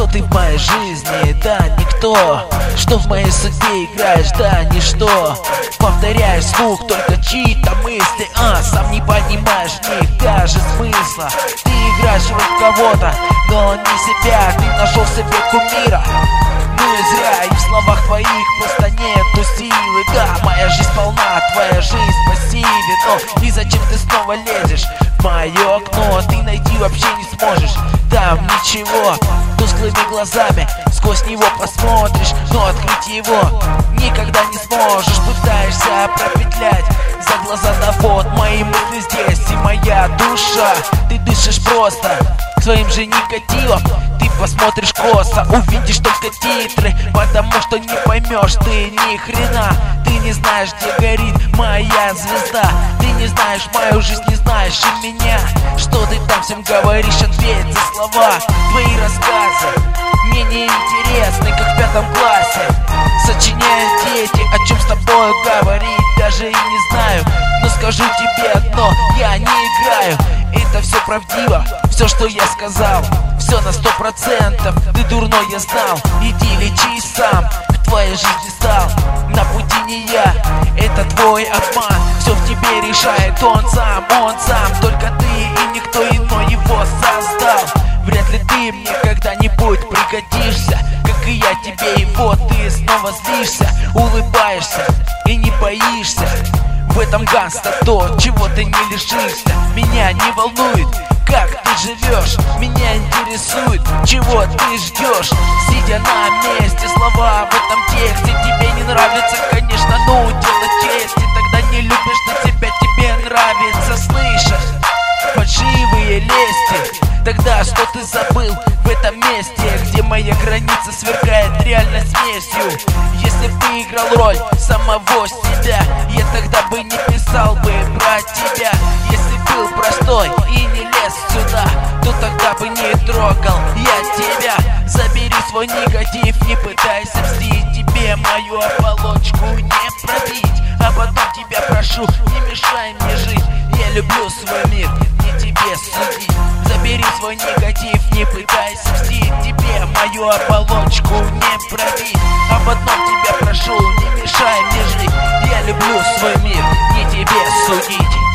ты в моей жизни? Да, никто. Что в моей судьбе играешь? Да, ничто. Повторяешь звук, только чьи-то мысли, сам не понимаешь в них даже смысла. Ты играешь роль кого-то, но не себя. Ты нашел себе кумира, ну и зря. И в словах твоих просто нету силы. Да, моя жизнь полна, твоя жизнь в пассиве. Но и зачем ты снова лезешь в мое окно? Ты найти вообще не сможешь там ничего. Тусклыми глазами сквозь него посмотришь, но открыть его никогда не сможешь. Пытаешься пропетлять за глаза, да вот мои мысли здесь и моя душа. Ты дышишь просто своим же негативом. Ты посмотришь косо, увидишь только титры, потому что не поймешь ты ни хрена. Ты не знаешь, где горит моя звезда. Ты не знаешь мою жизнь, не знаешь и меня. Что ты там всем говоришь, ответь за слова. Твои рассказы мне не интересны, как в 5 классе. Сочиняют дети, о чем с тобой говорить даже и не знаю. Но скажу тебе одно, я не играю. Это все правдиво, все, что я сказал, все на 100%. Ты дурной, я знал, иди лечись сам. В твоей жизни стал на пути не я, это твой обман. Все в тебе решает он сам, только ты и никто иной его создал. Вряд ли ты мне когда-нибудь пригодишься, как и я тебе, и вот ты снова злишься. Улыбаешься и не боишься. В этом гангста то, чего ты не лишишься. Меня не волнует, как ты живешь, меня интересует, чего ты ждешь. Сидя на месте, слова в этом тексте тебе не нравятся, конечно, ну дело чести. Тогда не любишь ты себя, тебе нравится слышать фальшивые лести. Тогда что ты забыл в этом месте, где моя граница сверкает реальной смесью? Если б ты играл роль самого себя, я тогда бы не писал бы про тебя. Если был простой и не лез сюда, то тогда бы не трогал я тебя. Забери свой негатив, не пытайся мстить. Тебе мою оболочку не пробить. А потом тебя прошу, не мешай мне жить. Я люблю свой мир, не тебе судить. Забери свой негатив, не пытайся мстить. Тебе мою оболочку не пробить. А потом тебя прошу, не мешай мне жить. Я люблю свой мир, не тебе судить.